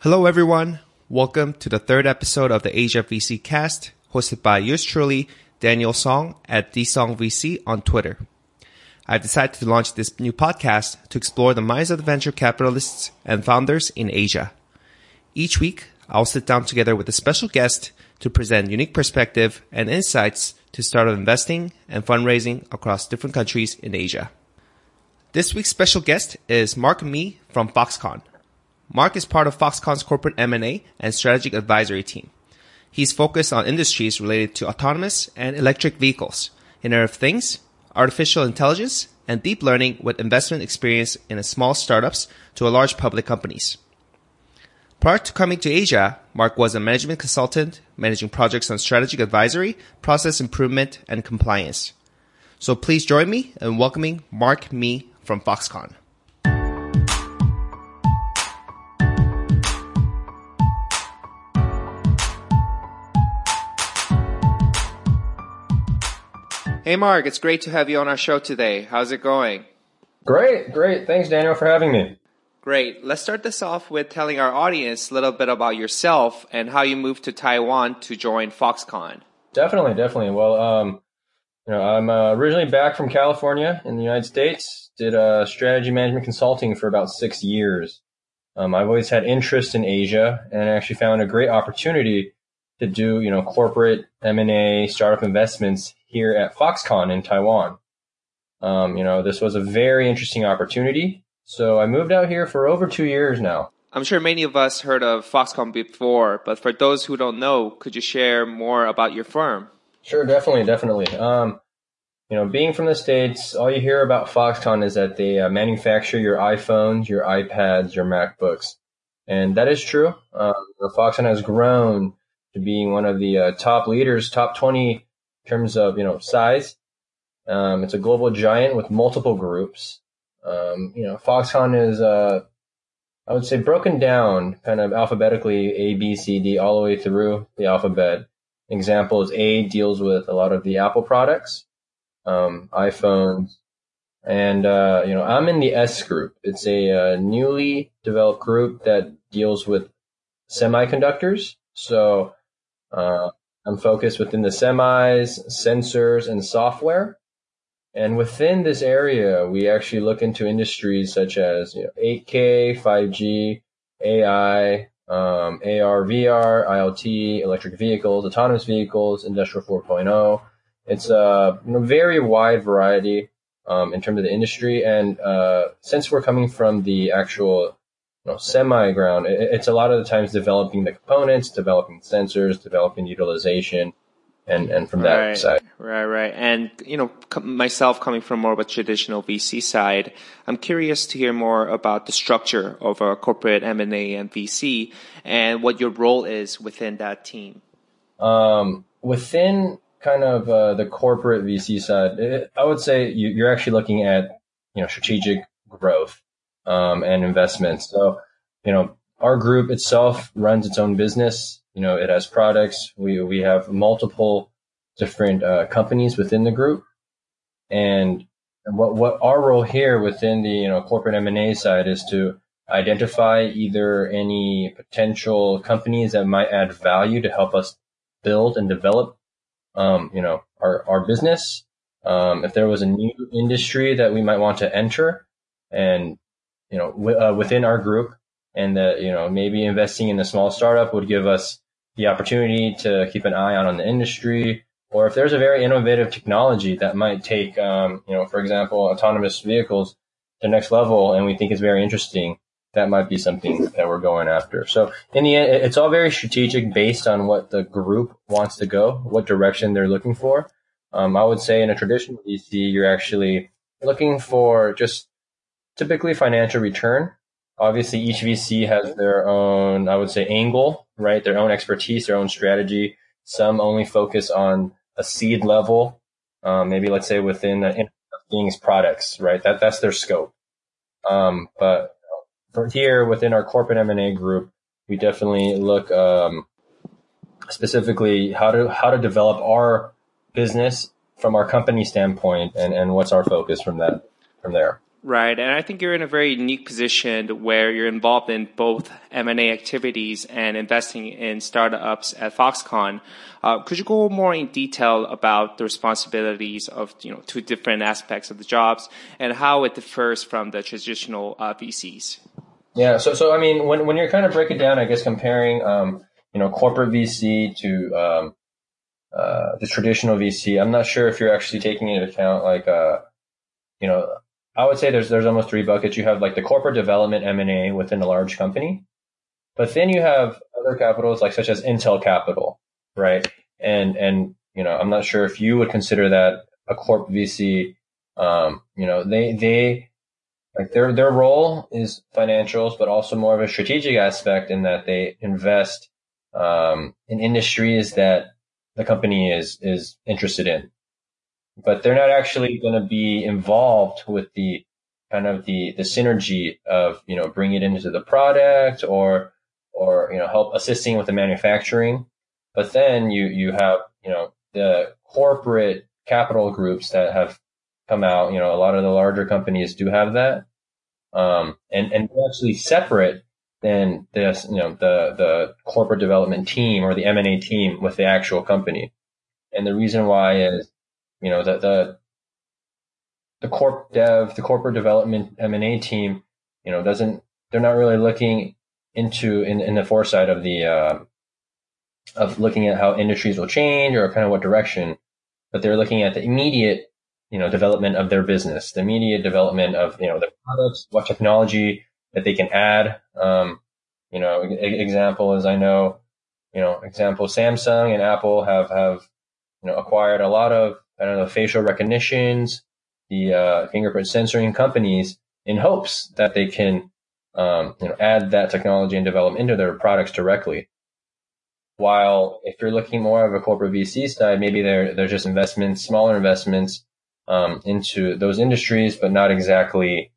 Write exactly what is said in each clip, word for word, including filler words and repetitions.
Hello, everyone. Welcome to the third episode of the Asia V C Cast, hosted by yours truly, Daniel Song at DSongVC on Twitter. I've decided to launch this new podcast to explore the minds of the venture capitalists and founders in Asia. Each week, I'll sit down together with a special guest to present unique perspective and insights to start investing and fundraising across different countries in Asia. This week's special guest is Mark Mee from Foxconn. Mark is part of Foxconn's corporate M and A and strategic advisory team. He's focused on industries related to autonomous and electric vehicles, Internet of Things, artificial intelligence, and deep learning with investment experience in a small startups to a large public companies. Prior to coming to Asia, Mark was a management consultant managing projects on strategic advisory, process improvement, and compliance. So please join me in welcoming Mark Mee from Foxconn. Hey, Mark, it's great to have you on our show today. How's it going? Great, great. Thanks, Daniel, for having me. Great. Let's start this off with telling our audience a little bit about yourself and how you moved to Taiwan to join Foxconn. Definitely, definitely. Well, um, you know, I'm uh, originally back from California in the United States. Did uh, strategy management consulting for about six years. Um, I've always had interest in Asia and actually found a great opportunity to do, you know, corporate M and A, startup investments here at Foxconn in Taiwan. Um, you know, this was a very interesting opportunity. So I moved out here for over two years now. I'm sure many of us heard of Foxconn before, but for those who don't know, could you share more about your firm? Sure, definitely, definitely. Um, you know, being from the States, all you hear about Foxconn is that they uh, manufacture your iPhones, your iPads, your MacBooks. And that is true. Um, Foxconn has grown to being one of the uh, top leaders, top twenty in terms of, you know, size. Um, it's a global giant with multiple groups. Um, you know, Foxconn is, uh, I would say, broken down kind of alphabetically, A, B, C, D, all the way through the alphabet. Examples, A deals with a lot of the Apple products, um, iPhones, and, uh, you know, I'm in the S group. It's a uh, newly developed group that deals with semiconductors. So, uh, I'm focused within the semis, sensors, and software. And within this area, we actually look into industries such as, you know, eight K, five G, A I, um, A R, V R, IoT, electric vehicles, autonomous vehicles, Industrial four point oh. It's a you know, very wide variety um, in terms of the industry. And uh, since we're coming from the actual you know, semi-ground, it, it's a lot of the times developing the components, developing sensors, developing utilization, and, and from that right, side. Right, right. And, you know, myself coming from more of a traditional V C side, I'm curious to hear more about the structure of a corporate M and A and V C and what your role is within that team. Um, within kind of uh, the corporate V C side, it, I would say you, you're actually looking at, you know, strategic growth um, and investments. So, you know, our group itself runs its own business. You know, it has products. We we have multiple different uh, companies within the group, and what what our role here within the you know corporate M and A side is to identify either any potential companies that might add value to help us build and develop, um, you know, our our business. Um, if there was a new industry that we might want to enter, and you know, w- uh, within our group, and that you know maybe investing in a small startup would give us the opportunity to keep an eye out on the industry, or if there's a very innovative technology that might take, um, you know, for example, autonomous vehicles to the next level, and we think it's very interesting, that might be something that we're going after. So in the end, it's all very strategic based on what the group wants to go, what direction they're looking for. Um, I would say in a traditional V C, you're actually looking for just typically financial return. Obviously, each V C has their own, I would say, angle, right? Their own expertise, their own strategy. Some only focus on a seed level, um, maybe let's say within the Internet of Things products, right? That that's their scope. Um, but for here within our corporate M and A group, we definitely look um, specifically how to how to develop our business from our company standpoint, and, and what's our focus from that from there. Right. And I think you're in a very unique position where you're involved in both M and A activities and investing in startups at Foxconn. Uh, could you go more in detail about the responsibilities of, you know, two different aspects of the jobs and how it differs from the traditional uh, V Cs? Yeah. So, so I mean, when, when you're kind of breaking down, I guess, comparing, um, you know, corporate V C to um, uh, the traditional V C, I'm not sure if you're actually taking into account, like, uh, you know, I would say there's there's almost three buckets. You have like the corporate development M and A within a large company, but then you have other capitals like such as Intel Capital, right? And and you know, I'm not sure if you would consider that a corp V C. Um, you know, they they like their their role is financials, but also more of a strategic aspect in that they invest um, in industries that the company is is interested in. But they're not actually going to be involved with the kind of the, the synergy of, you know, bringing it into the product or, or, you know, help assisting with the manufacturing. But then you, you have, you know, the corporate capital groups that have come out, you know, a lot of the larger companies do have that. Um, and, and actually separate than this, you know, the, the corporate development team or the M and A team with the actual company. And the reason why is, you know, the, the, the corp dev, the corporate development M and A team, you know, doesn't, they're not really looking into, in, in the foresight of the, uh, of looking at how industries will change or kind of what direction, but they're looking at the immediate, you know, development of their business, the immediate development of, you know, their products, what technology that they can add. Um, you know, e- example is I know, you know, example, Samsung and Apple have, have, you know, acquired a lot of, I don't know, facial recognitions, the uh, fingerprint censoring companies in hopes that they can, um, you know, add that technology and develop into their products directly. While if you're looking more of a corporate V C side, maybe they're they're just investments, smaller investments um, into those industries, but not exactly,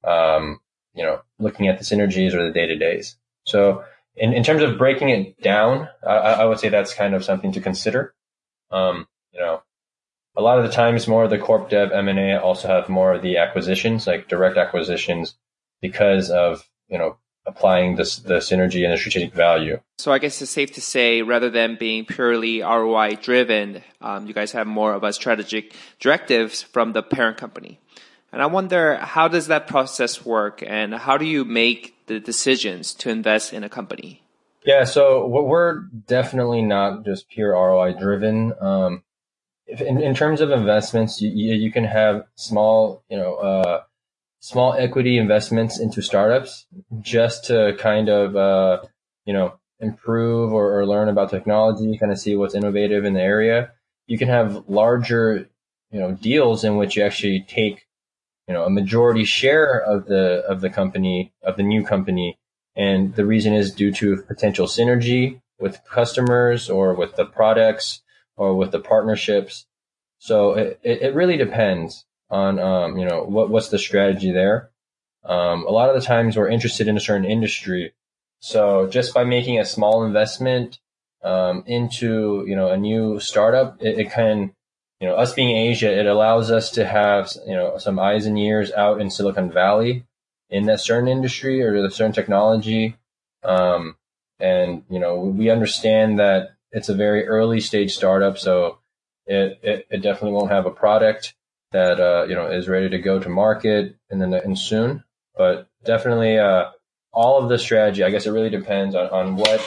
um, you know, looking at the synergies or the day to days. So in, in terms of breaking it down, I, I would say that's kind of something to consider. Um, you know. A lot of the times, more of the corp dev M and A also have more of the acquisitions, like direct acquisitions, because of, you know, applying this, the synergy and the strategic value. So I guess it's safe to say, rather than being purely R O I driven, um, you guys have more of a strategic directives from the parent company. And I wonder, how does that process work, and how do you make the decisions to invest in a company? Yeah, so we're definitely not just pure R O I driven. Um, In, in terms of investments, you, you can have small, you know, uh, small equity investments into startups just to kind of, uh, you know, improve or, or learn about technology, kind of see what's innovative in the area. You can have larger, you know, deals in which you actually take, you know, a majority share of the, of the company, of the new company. And the reason is due to potential synergy with customers or with the products or with the partnerships. So it, it really depends on, um, you know, what, what's the strategy there. Um, a lot of the times we're interested in a certain industry. So just by making a small investment, um, into, you know, a new startup, it, it can, you know, us being Asia, it allows us to have, you know, some eyes and ears out in Silicon Valley in that certain industry or the certain technology. Um, and, you know, we understand that it's a very early stage startup, so it, it, it definitely won't have a product that, uh, you know, is ready to go to market and then and soon. But definitely, uh, all of the strategy, I guess it really depends on, on what,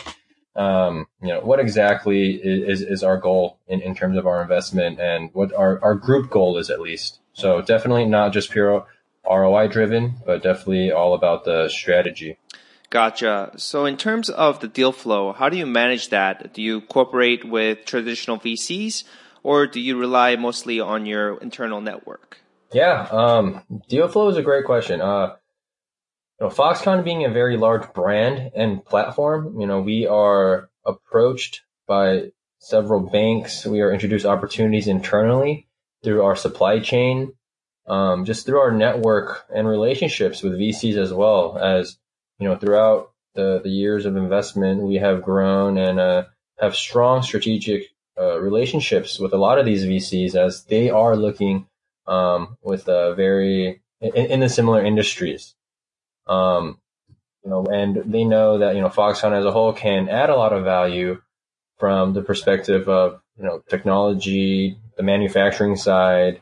um, you know, what exactly is, is our goal in, in terms of our investment and what our, our group goal is at least. So definitely not just pure R O I driven, but definitely all about the strategy. Gotcha. So in terms of the deal flow, how do you manage that? Do you cooperate with traditional V Cs, or do you rely mostly on your internal network? Yeah, um, deal flow is a great question. Uh, you know, Foxconn being a very large brand and platform, you know, we are approached by several banks. We are introduced opportunities internally through our supply chain, um, just through our network and relationships with V Cs as well as, you know, throughout the, the years of investment, we have grown and uh, have strong strategic uh, relationships with a lot of these V Cs as they are looking um, with a very, in, in the similar industries. Um, you know, and they know that, you know, Foxconn as a whole can add a lot of value from the perspective of, you know, technology, the manufacturing side,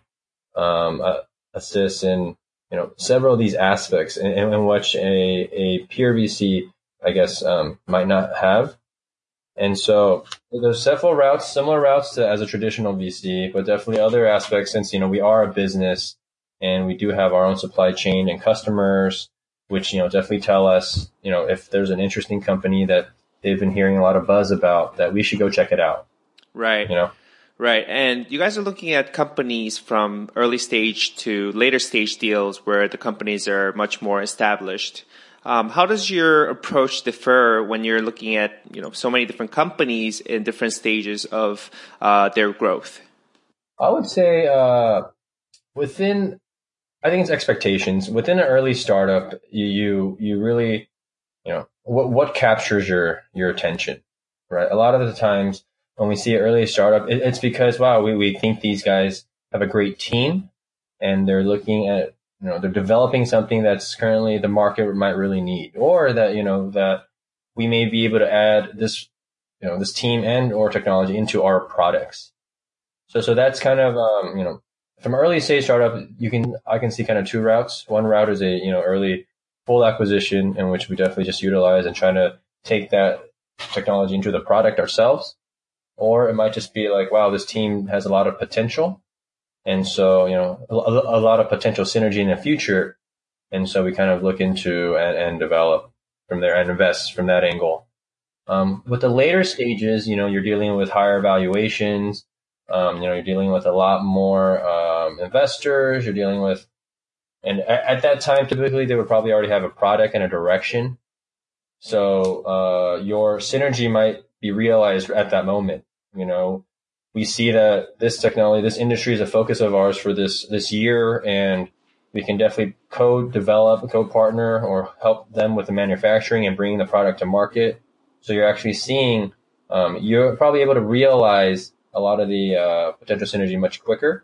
um, uh, assists in, you know, several of these aspects in, in which a, a peer V C, I guess, um, might not have. And so there's several routes, similar routes to as a traditional V C, but definitely other aspects since, you know, we are a business and we do have our own supply chain and customers, which, you know, definitely tell us, you know, if there's an interesting company that they've been hearing a lot of buzz about, that we should go check it out. Right. You know? Right. And you guys are looking at companies from early stage to later stage deals where the companies are much more established. Um, how does your approach differ when you're looking at, you know, so many different companies in different stages of uh, their growth? I would say uh, within, I think it's expectations. Within an early startup, you you, you really, you know, what what captures your your attention, right? A lot of the times when we see an early startup, it, it's because, wow, we, we think these guys have a great team and they're looking at, you know, they're developing something that's currently the market might really need, or that, you know, that we may be able to add this, you know, this team and or technology into our products. So, so that's kind of, um, you know, from early stage startup, you can, I can see kind of two routes. One route is a, you know, early full acquisition in which we definitely just utilize and trying to take that technology into the product ourselves. Or it might just be like, wow, this team has a lot of potential. And so, you know, a, a lot of potential synergy in the future. And so we kind of look into and, and develop from there and invest from that angle. Um, with the later stages, you know, you're dealing with higher valuations. Um, you know, you're dealing with a lot more um, investors. You're dealing with, and at, at that time, typically they would probably already have a product and a direction. So uh, your synergy might be realized at that moment. You know, we see that this technology, this industry is a focus of ours for this this year, and we can definitely co-develop, co-partner, or help them with the manufacturing and bringing the product to market. So you're actually seeing, um, you're probably able to realize a lot of the uh, potential synergy much quicker,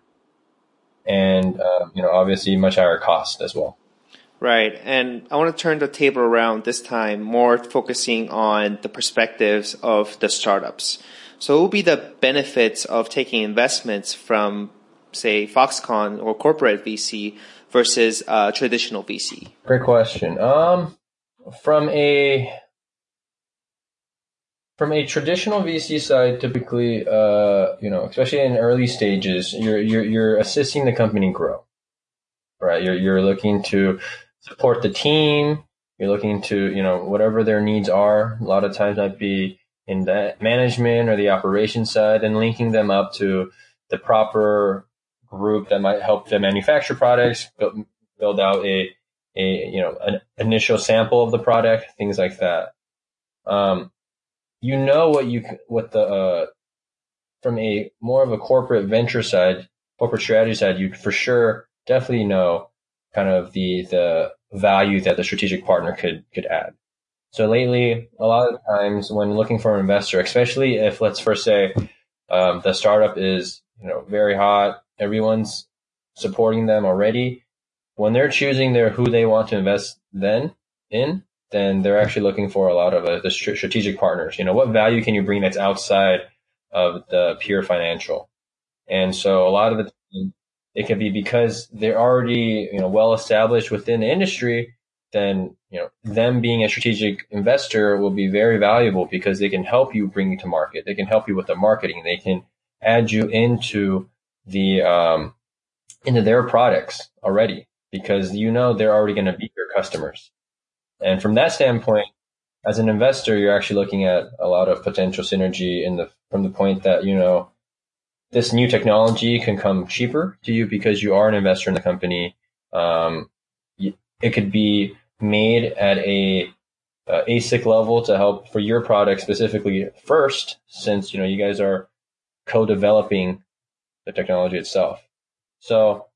and uh, you know, obviously much higher cost as well. Right. And I want to turn the table around this time, more focusing on the perspectives of the startups. So what will be the benefits of taking investments from, say, Foxconn or corporate V C versus uh, traditional V C? Great question. Um, from a from a traditional V C side, typically, uh, you know, especially in early stages, you're you're you're assisting the company grow, right? You're you're looking to support the team. You're looking to, you know, whatever their needs are. A lot of times might be in the management or the operations side, and linking them up to the proper group that might help them manufacture products, build, build out a, a, you know, an initial sample of the product, things like that. Um, you know what you, what the, uh, from a more of a corporate venture side, corporate strategy side, you for sure definitely know kind of the, the value that the strategic partner could, could add. So lately, a lot of times when looking for an investor, especially if, let's first say, um, the startup is, you know, very hot, everyone's supporting them already. When they're choosing their who they want to invest then in, then they're actually looking for a lot of uh, the strategic partners. You know, what value can you bring that's outside of the pure financial? And so a lot of the it can be because they're already, you know, well established within the industry. Then, you know, them being a strategic investor will be very valuable because they can help you bring it to market. They can help you with the marketing. They can add you into the, um, into their products already because, you know, they're already going to be your customers. And from that standpoint, as an investor, you're actually looking at a lot of potential synergy in the, from the point that, you know, this new technology can come cheaper to you because you are an investor in the company. Um, it could be made at a uh, A S I C level to help for your product specifically first, since, you know, you guys are co-developing the technology itself. So,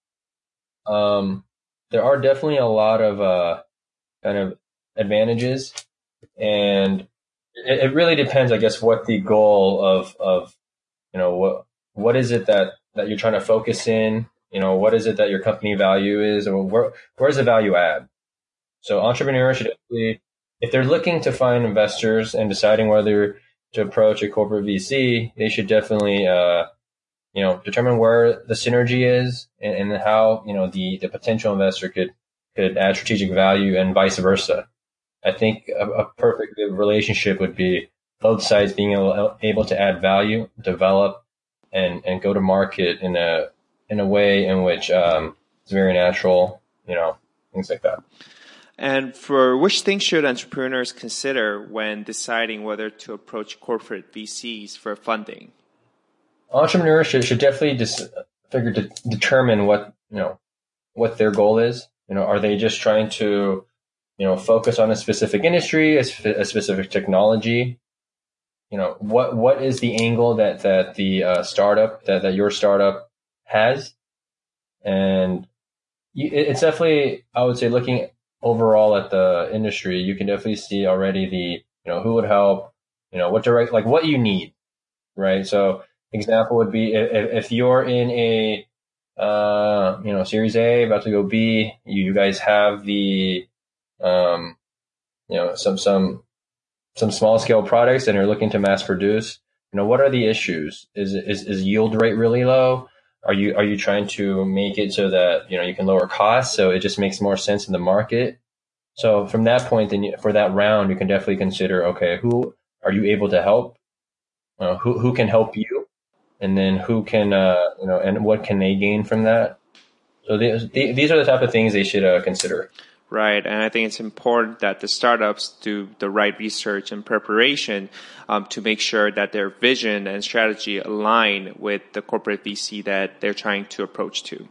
um, there are definitely a lot of, uh, kind of advantages, and it, it really depends, I guess, what the goal of, of, you know, what, what is it that, that you're trying to focus in? You know, what is it that your company value is, or where where's the value add? So entrepreneurs should definitely, if they're looking to find investors and deciding whether to approach a corporate V C, they should definitely, uh, you know, determine where the synergy is and, and how, you know, the, the potential investor could, could add strategic value and vice versa. I think a, a perfect relationship would be both sides being able, able to add value, develop, and, and go to market in a, in a way in which, um, it's very natural, you know, things like that. And for which things should entrepreneurs consider when deciding whether to approach corporate V Cs for funding? Entrepreneurs should, should definitely just figure to determine what, you know, what their goal is. You know, are they just trying to, you know, focus on a specific industry, a, a specific technology? You know, what, what is the angle that, that the uh, startup, that, that your startup has? And you, it's definitely, I would say, looking overall at the industry, you can definitely see already the, you know, who would help, you know, what direct, like what you need, right? So example would be if, if you're in a, uh, you know, Series A, about to go B, you, you guys have the, um, you know, some, some, some small scale products and you're looking to mass produce, you know, what are the issues? Is, is, is yield rate really low? Are you, are you trying to make it so that, you know, you can lower costs? So it just makes more sense in the market. So from that point, then you, for that round, you can definitely consider, okay, who are you able to help? Uh, who, who can help you? And then who can, uh, you know, and what can they gain from that? So the, the, these are the type of things they should uh, consider. Right, and I think it's important that the startups do the right research and preparation um, to make sure that their vision and strategy align with the corporate V C that they're trying to approach to.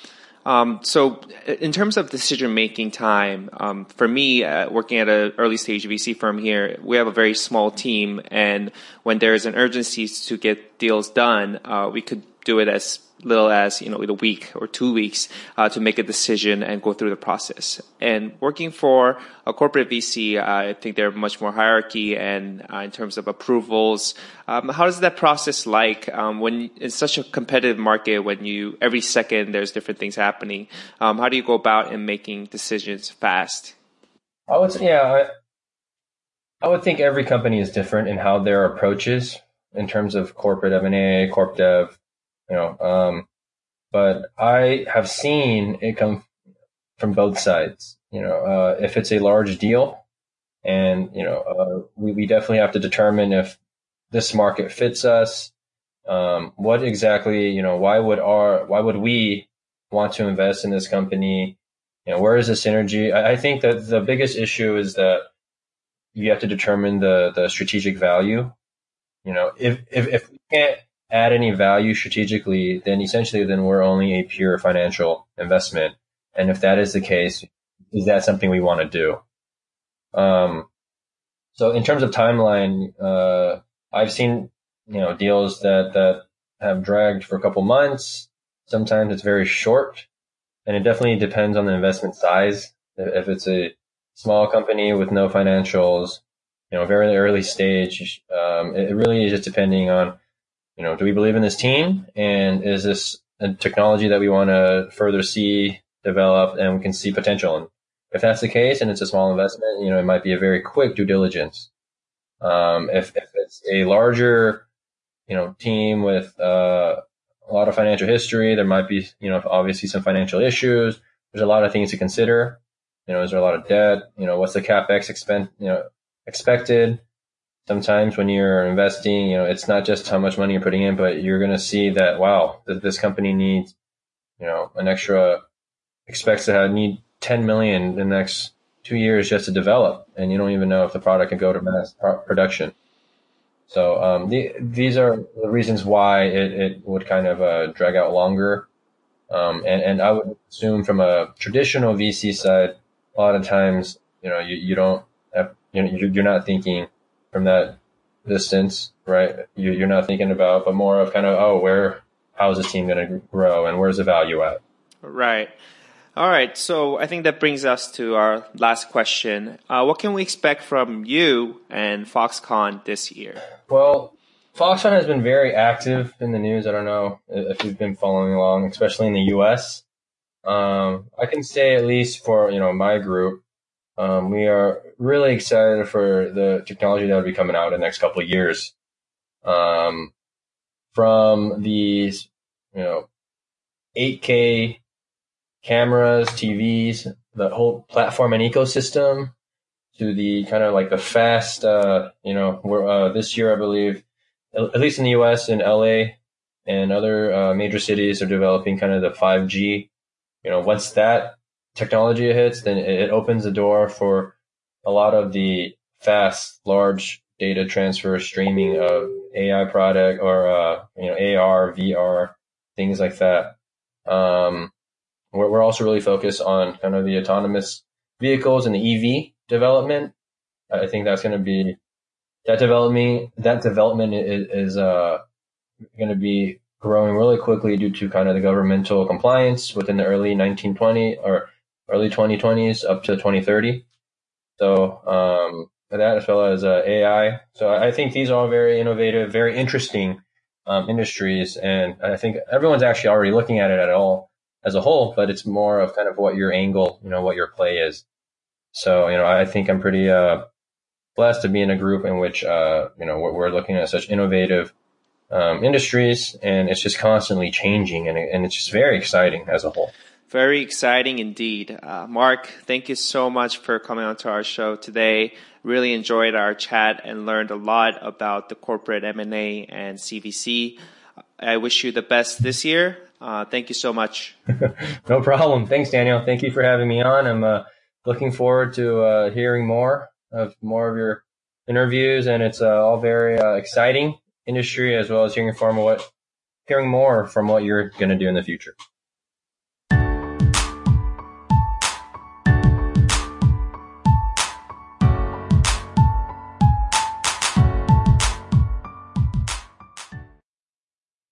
Um, so in terms of decision-making time, um, for me, uh, working at an early-stage V C firm here, we have a very small team, and when there is an urgency to get deals done, uh, we could do it as little as, you know, in a week or two weeks uh, to make a decision and go through the process. And working for a corporate V C, uh, I think they're much more hierarchy and uh, in terms of approvals. Um, how is that process like um, when it's such a competitive market, when you every second there's different things happening? Um, how do you go about in making decisions fast? I would say, yeah, I, I would think every company is different in how their approach is in terms of corporate M and A, corp dev. You know, um, but I have seen it come from both sides. You know, uh, if it's a large deal, and you know, uh, we we definitely have to determine if this market fits us. Um, what exactly, you know, why would our why would we want to invest in this company? You know, where is the synergy? I, I think that the biggest issue is that you have to determine the the strategic value. You know, if if if we can't add any value strategically, then essentially then we're only a pure financial investment. And if that is the case, is that something we want to do? Um, so in terms of timeline, uh, I've seen, you know, deals that, that have dragged for a couple months. Sometimes it's very short, and it definitely depends on the investment size. If it's a small company with no financials, you know, very early stage, um, it really is just depending on, you know, do we believe in this team? And is this a technology that we want to further see develop and we can see potential in? If that's the case and it's a small investment, you know, it might be a very quick due diligence. Um, if, if it's a larger, you know, team with uh, a lot of financial history, there might be, you know, obviously some financial issues. There's a lot of things to consider. You know, is there a lot of debt? You know, what's the CapEx expen- you know, expected? Sometimes when you're investing, you know, it's not just how much money you're putting in, but you're going to see that, wow, th- this company needs, you know, an extra, expects to have, need ten million in the next two years just to develop. And you don't even know if the product can go to mass pro- production. So, um, the, these are the reasons why it, it would kind of, uh, drag out longer. Um, and, and I would assume from a traditional V C side, a lot of times, you know, you, you don't have, you know, you're not thinking from that distance, right? You, you're not thinking about, but more of kind of, oh, where, how is this team going to grow and where's the value at? Right. All right. So I think that brings us to our last question. Uh, what can we expect from you and Foxconn this year? Well, Foxconn has been very active in the news. I don't know if you've been following along, especially in the U S. Um, I can say at least for, you know, my group, um, we are really excited for the technology that will be coming out in the next couple of years. Um, from these, you know, eight K cameras, T Vs, the whole platform and ecosystem, to the kind of like the fast, uh, you know, we're, uh, this year, I believe, at least in the U S, in L A and other uh, major cities are developing kind of the five G. You know, once that technology hits, then it opens the door for a lot of the fast, large data transfer streaming of A I product or, uh, you know, A R, V R, things like that. Um, we're, we're also really focused on kind of the autonomous vehicles and the E V development. I think that's going to be that development. That development is, is uh, going to be growing really quickly due to kind of the governmental compliance within the early nineteen twenty or early twenty twenties up to twenty thirty. So um, that as well as uh, A I. So I think these are all very innovative, very interesting um, industries, and I think everyone's actually already looking at it at all as a whole. But it's more of kind of what your angle, you know, what your play is. So you know, I think I'm pretty uh, blessed to be in a group in which uh, you know we're, we're looking at such innovative Um, industries, and it's just constantly changing, and, and it's just very exciting as a whole. Very exciting indeed. Uh, Mark, thank you so much for coming on to our show today. Really enjoyed our chat and learned a lot about the corporate M and A and C V C. I wish you the best this year. Uh, thank you so much. No problem. Thanks, Daniel. Thank you for having me on. I'm uh, looking forward to uh, hearing more of more of your interviews, and it's uh, all very uh, exciting industry, as well as hearing from what, hearing more from what you're going to do in the future.